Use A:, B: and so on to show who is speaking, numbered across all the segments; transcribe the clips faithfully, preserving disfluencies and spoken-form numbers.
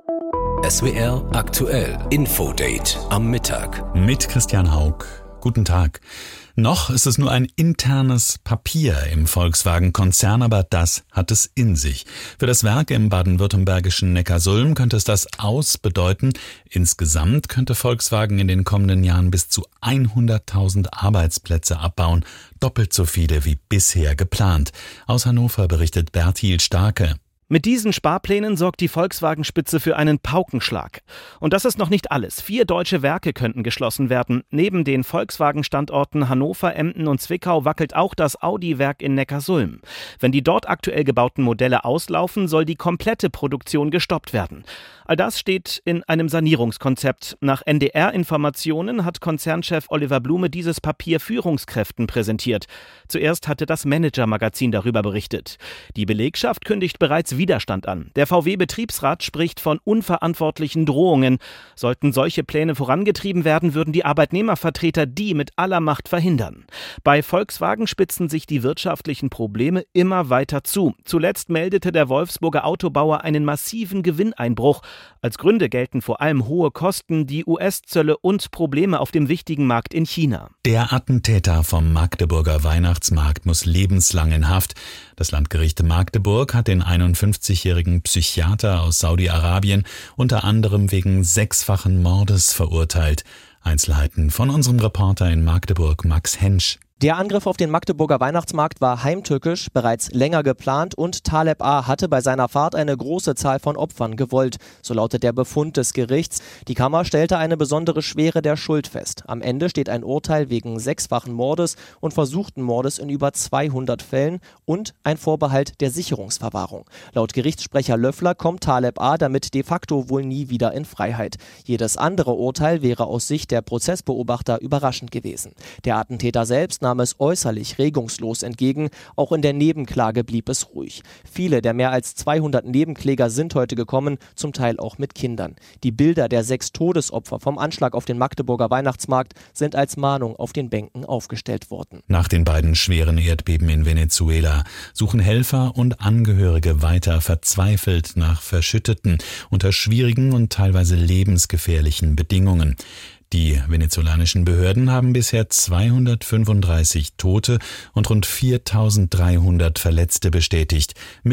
A: S W R aktuell Infodate am Mittag.
B: Mit Christian Haug. Guten Tag. Noch ist es nur ein internes Papier im Volkswagen-Konzern, aber das hat es in sich. Für das Werk im baden-württembergischen Neckarsulm könnte es das Aus bedeuten. Insgesamt könnte Volkswagen in den kommenden Jahren bis zu hunderttausend Arbeitsplätze abbauen, doppelt so viele wie bisher geplant. Aus Hannover berichtet Bertil Starke.
C: Mit diesen Sparplänen sorgt die Volkswagen-Spitze für einen Paukenschlag. Und das ist noch nicht alles. Vier deutsche Werke könnten geschlossen werden. Neben den Volkswagen-Standorten Hannover, Emden und Zwickau wackelt auch das Audi-Werk in Neckarsulm. Wenn die dort aktuell gebauten Modelle auslaufen, soll die komplette Produktion gestoppt werden. All das steht in einem Sanierungskonzept. Nach N D R-Informationen hat Konzernchef Oliver Blume dieses Papier Führungskräften präsentiert. Zuerst hatte das Manager-Magazin darüber berichtet. Die Belegschaft kündigt bereits Widerstand an. Der V W-Betriebsrat spricht von unverantwortlichen Drohungen. Sollten solche Pläne vorangetrieben werden, würden die Arbeitnehmervertreter die mit aller Macht verhindern. Bei Volkswagen spitzen sich die wirtschaftlichen Probleme immer weiter zu. Zuletzt meldete der Wolfsburger Autobauer einen massiven Gewinneinbruch. Als Gründe gelten vor allem hohe Kosten, die U S-Zölle und Probleme auf dem wichtigen Markt in China.
B: Der Attentäter vom Magdeburger Weihnachtsmarkt muss lebenslang in Haft. Das Landgericht Magdeburg hat den einundfünfzigjährigen Psychiater aus Saudi-Arabien unter anderem wegen sechsfachen Mordes verurteilt. Einzelheiten von unserem Reporter in Magdeburg, Max Hensch.
D: Der Angriff auf den Magdeburger Weihnachtsmarkt war heimtückisch, bereits länger geplant und Taleb A. hatte bei seiner Fahrt eine große Zahl von Opfern gewollt. So lautet der Befund des Gerichts. Die Kammer stellte eine besondere Schwere der Schuld fest. Am Ende steht ein Urteil wegen sechsfachen Mordes und versuchten Mordes in über zweihundert Fällen und ein Vorbehalt der Sicherungsverwahrung. Laut Gerichtssprecher Löffler kommt Taleb A. damit de facto wohl nie wieder in Freiheit. Jedes andere Urteil wäre aus Sicht der Prozessbeobachter überraschend gewesen. Der Attentäter selbst nahm es äußerlich regungslos entgegen. Auch in der Nebenklage blieb es ruhig. Viele der mehr als zweihundert Nebenkläger sind heute gekommen, zum Teil auch mit Kindern. Die Bilder der sechs Todesopfer vom Anschlag auf den Magdeburger Weihnachtsmarkt sind als Mahnung auf den Bänken aufgestellt worden.
B: Nach den beiden schweren Erdbeben in Venezuela suchen Helfer und Angehörige weiter verzweifelt nach Verschütteten unter schwierigen und teilweise lebensgefährlichen Bedingungen. Die venezolanischen Behörden haben bisher zweihundertfünfunddreißig Tote und rund viertausenddreihundert Verletzte bestätigt.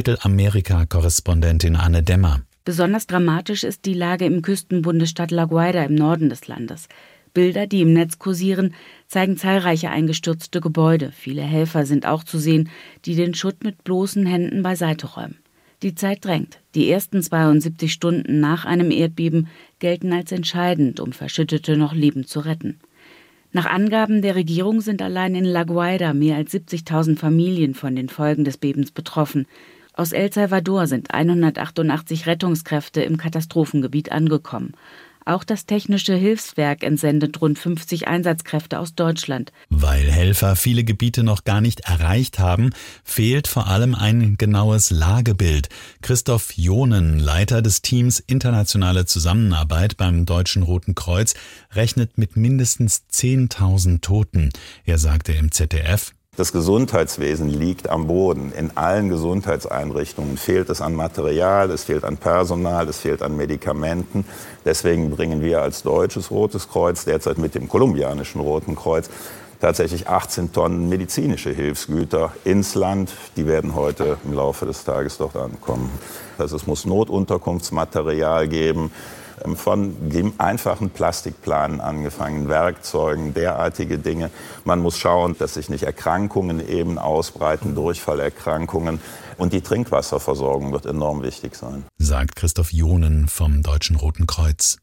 B: Mittelamerika-Korrespondentin Anne Demmer.
E: Besonders dramatisch ist die Lage im Küstenbundesstaat La Guaira im Norden des Landes. Bilder, die im Netz kursieren, zeigen zahlreiche eingestürzte Gebäude. Viele Helfer sind auch zu sehen, die den Schutt mit bloßen Händen beiseite räumen. Die Zeit drängt. Die ersten zweiundsiebzig Stunden nach einem Erdbeben gelten als entscheidend, um Verschüttete noch lebend zu retten. Nach Angaben der Regierung sind allein in La Guaira mehr als siebzigtausend Familien von den Folgen des Bebens betroffen. Aus El Salvador sind hundertachtundachtzig Rettungskräfte im Katastrophengebiet angekommen. Auch das Technische Hilfswerk entsendet rund fünfzig Einsatzkräfte aus Deutschland.
B: Weil Helfer viele Gebiete noch gar nicht erreicht haben, fehlt vor allem ein genaues Lagebild. Christoph Jonen, Leiter des Teams Internationale Zusammenarbeit beim Deutschen Roten Kreuz, rechnet mit mindestens zehntausend Toten. Er sagte im Z D F:
F: Das Gesundheitswesen liegt am Boden. In allen Gesundheitseinrichtungen fehlt es an Material, es fehlt an Personal, es fehlt an Medikamenten. Deswegen bringen wir als Deutsches Rotes Kreuz derzeit mit dem kolumbianischen Roten Kreuz tatsächlich achtzehn Tonnen medizinische Hilfsgüter ins Land. Die werden heute im Laufe des Tages dort ankommen. Also es muss Notunterkunftsmaterial geben, von dem einfachen Plastikplanen angefangen, Werkzeugen, derartige Dinge. Man muss schauen, dass sich nicht Erkrankungen eben ausbreiten, Durchfallerkrankungen. Und die Trinkwasserversorgung wird enorm wichtig sein,
B: sagt Christoph Jonen vom Deutschen Roten Kreuz.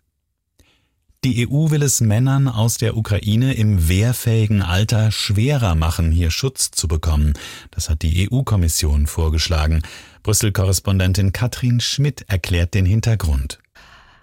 B: Die E U will es Männern aus der Ukraine im wehrfähigen Alter schwerer machen, hier Schutz zu bekommen. Das hat die E U-Kommission vorgeschlagen. Brüssel-Korrespondentin Katrin Schmidt erklärt den Hintergrund.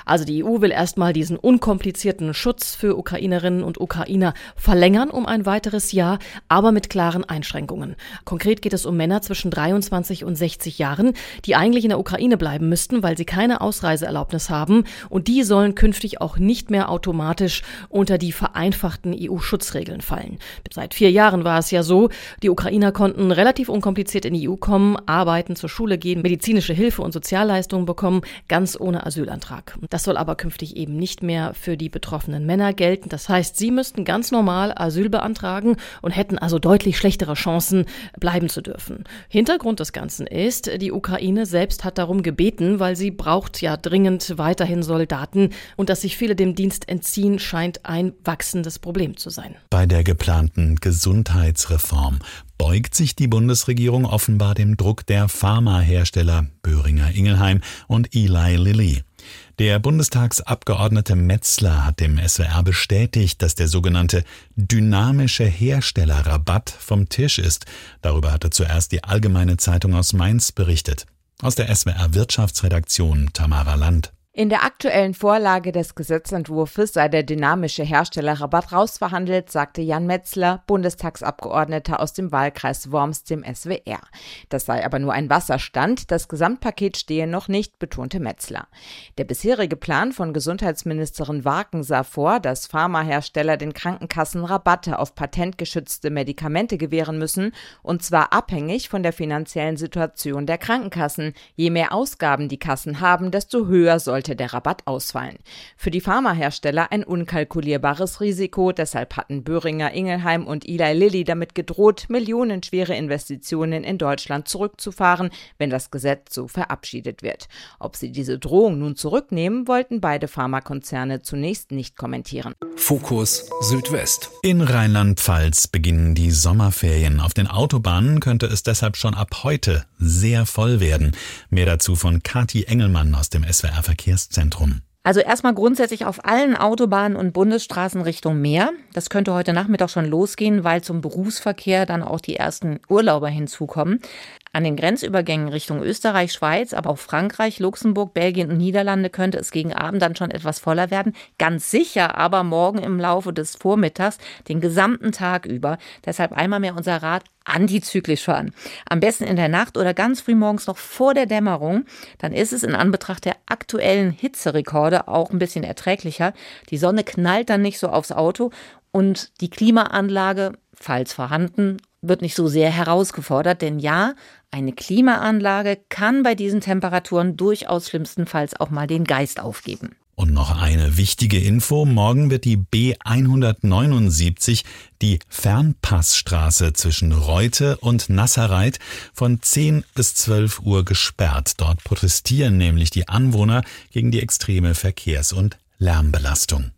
G: Also die E U will erstmal diesen unkomplizierten Schutz für Ukrainerinnen und Ukrainer verlängern um ein weiteres Jahr, aber mit klaren Einschränkungen. Konkret geht es um Männer zwischen dreiundzwanzig und sechzig Jahren, die eigentlich in der Ukraine bleiben müssten, weil sie keine Ausreiseerlaubnis haben. Und die sollen künftig auch nicht mehr automatisch unter die vereinfachten E U-Schutzregeln fallen. Seit vier Jahren war es ja so, die Ukrainer konnten relativ unkompliziert in die E U kommen, arbeiten, zur Schule gehen, medizinische Hilfe und Sozialleistungen bekommen, ganz ohne Asylantrag. Das soll aber künftig eben nicht mehr für die betroffenen Männer gelten. Das heißt, sie müssten ganz normal Asyl beantragen und hätten also deutlich schlechtere Chancen, bleiben zu dürfen. Hintergrund des Ganzen ist, die Ukraine selbst hat darum gebeten, weil sie braucht ja dringend weiterhin Soldaten und dass sich viele dem Dienst entziehen, scheint ein wachsendes Problem zu sein.
B: Bei der geplanten Gesundheitsreform beugt sich die Bundesregierung offenbar dem Druck der Pharmahersteller Boehringer Ingelheim und Eli Lilly. Der Bundestagsabgeordnete Metzler hat dem S W R bestätigt, dass der sogenannte dynamische Herstellerrabatt vom Tisch ist. Darüber hatte zuerst die Allgemeine Zeitung aus Mainz berichtet. Aus der S W R-Wirtschaftsredaktion Tamara Land.
H: In der aktuellen Vorlage des Gesetzentwurfs sei der dynamische Herstellerrabatt rausverhandelt, sagte Jan Metzler, Bundestagsabgeordneter aus dem Wahlkreis Worms dem S W R. Das sei aber nur ein Wasserstand, das Gesamtpaket stehe noch nicht, betonte Metzler. Der bisherige Plan von Gesundheitsministerin Warken sah vor, dass Pharmahersteller den Krankenkassen Rabatte auf patentgeschützte Medikamente gewähren müssen, und zwar abhängig von der finanziellen Situation der Krankenkassen. Je mehr Ausgaben die Kassen haben, desto höher sollte der Rabatt ausfallen. Für die Pharmahersteller ein unkalkulierbares Risiko, deshalb hatten Boehringer Ingelheim und Eli Lilly damit gedroht, millionenschwere Investitionen in Deutschland zurückzufahren, wenn das Gesetz so verabschiedet wird. Ob sie diese Drohung nun zurücknehmen, wollten beide Pharmakonzerne zunächst nicht kommentieren.
A: Fokus Südwest.
B: In Rheinland-Pfalz beginnen die Sommerferien. Auf den Autobahnen könnte es deshalb schon ab heute sehr voll werden. Mehr dazu von Kathi Engelmann aus dem S W R-Verkehrszentrum.
I: Also erstmal grundsätzlich auf allen Autobahnen und Bundesstraßen Richtung Meer. Das könnte heute Nachmittag schon losgehen, weil zum Berufsverkehr dann auch die ersten Urlauber hinzukommen. An den Grenzübergängen Richtung Österreich, Schweiz, aber auch Frankreich, Luxemburg, Belgien und Niederlande könnte es gegen Abend dann schon etwas voller werden. Ganz sicher aber morgen im Laufe des Vormittags, den gesamten Tag über. Deshalb einmal mehr unser Rat: antizyklisch fahren. Am besten in der Nacht oder ganz früh morgens noch vor der Dämmerung. Dann ist es in Anbetracht der aktuellen Hitzerekorde auch ein bisschen erträglicher. Die Sonne knallt dann nicht so aufs Auto und die Klimaanlage, falls vorhanden, wird nicht so sehr herausgefordert. Denn ja, eine Klimaanlage kann bei diesen Temperaturen durchaus schlimmstenfalls auch mal den Geist aufgeben.
B: Und noch eine wichtige Info: Morgen wird die B hundertneunundsiebzig, die Fernpassstraße zwischen Reute und Nasserreit, von zehn bis zwölf Uhr gesperrt. Dort protestieren nämlich die Anwohner gegen die extreme Verkehrs- und Lärmbelastung.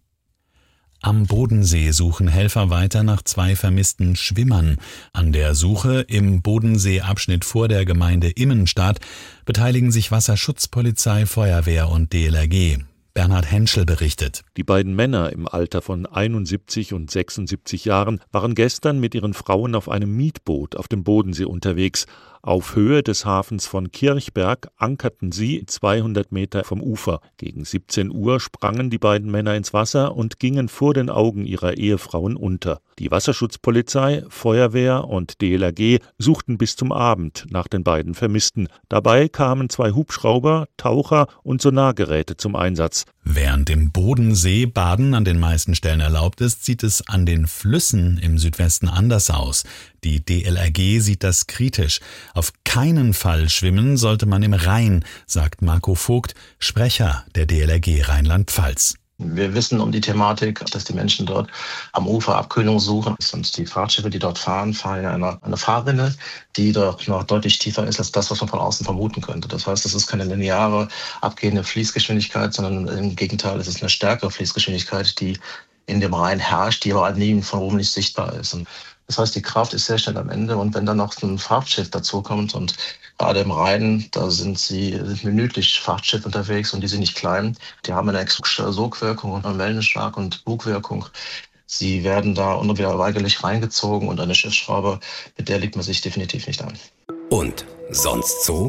B: Am Bodensee suchen Helfer weiter nach zwei vermissten Schwimmern. An der Suche im Bodenseeabschnitt vor der Gemeinde Immenstadt beteiligen sich Wasserschutzpolizei, Feuerwehr und D L R G. Bernhard Henschel berichtet.
J: Die beiden Männer im Alter von einundsiebzig und sechsundsiebzig Jahren waren gestern mit ihren Frauen auf einem Mietboot auf dem Bodensee unterwegs. Auf Höhe des Hafens von Kirchberg ankerten sie zweihundert Meter vom Ufer. Gegen siebzehn Uhr sprangen die beiden Männer ins Wasser und gingen vor den Augen ihrer Ehefrauen unter. Die Wasserschutzpolizei, Feuerwehr und D L R G suchten bis zum Abend nach den beiden Vermissten. Dabei kamen zwei Hubschrauber, Taucher und Sonargeräte zum Einsatz.
B: Während im Bodensee Baden an den meisten Stellen erlaubt ist, sieht es an den Flüssen im Südwesten anders aus. Die D L R G sieht das kritisch. Auf keinen Fall schwimmen sollte man im Rhein, sagt Marco Vogt, Sprecher der D L R G Rheinland-Pfalz.
K: Wir wissen um die Thematik, dass die Menschen dort am Ufer Abkühlung suchen. Und die Fahrtschiffe, die dort fahren, fahren ja eine, eine Fahrrinne, die doch noch deutlich tiefer ist als das, was man von außen vermuten könnte. Das heißt, es ist keine lineare, abgehende Fließgeschwindigkeit, sondern im Gegenteil, es ist eine stärkere Fließgeschwindigkeit, die in dem Rhein herrscht, die aber halt nie von oben nicht sichtbar ist. Und das heißt, die Kraft ist sehr schnell am Ende. Und wenn dann noch so ein Frachtschiff dazukommt und gerade im Rhein, da sind sie sind minütlich Frachtschiff unterwegs und die sind nicht klein. Die haben eine Sogwirkung und eine Wellenschlag- und Bugwirkung. Sie werden da unwiderweigerlich reingezogen und eine Schiffsschraube, mit der legt man sich definitiv nicht an.
A: Und sonst so?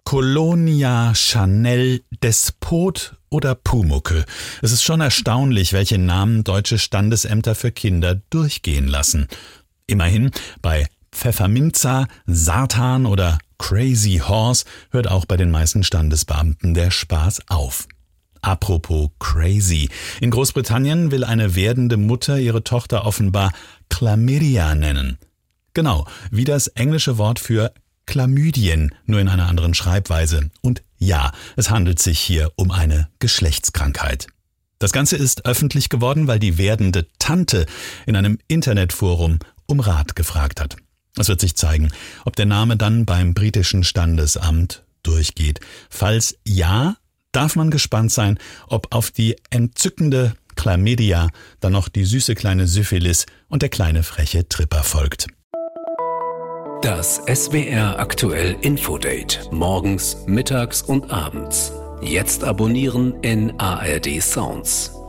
B: Colonia, Chanel, Despot oder Pumuckl. Es ist schon erstaunlich, welche Namen deutsche Standesämter für Kinder durchgehen lassen. Immerhin, bei Pfefferminza, Satan oder Crazy Horse hört auch bei den meisten Standesbeamten der Spaß auf. Apropos crazy. In Großbritannien will eine werdende Mutter ihre Tochter offenbar Chlamydia nennen. Genau, wie das englische Wort für Chlamydien, nur in einer anderen Schreibweise. Und ja, es handelt sich hier um eine Geschlechtskrankheit. Das Ganze ist öffentlich geworden, weil die werdende Tante in einem Internetforum um Rat gefragt hat. Es wird sich zeigen, ob der Name dann beim britischen Standesamt durchgeht. Falls ja, darf man gespannt sein, ob auf die entzückende Chlamydia dann noch die süße kleine Syphilis und der kleine freche Tripper folgt.
A: Das S W R Aktuell Infodate. Morgens, mittags und abends. Jetzt abonnieren in A R D Sounds.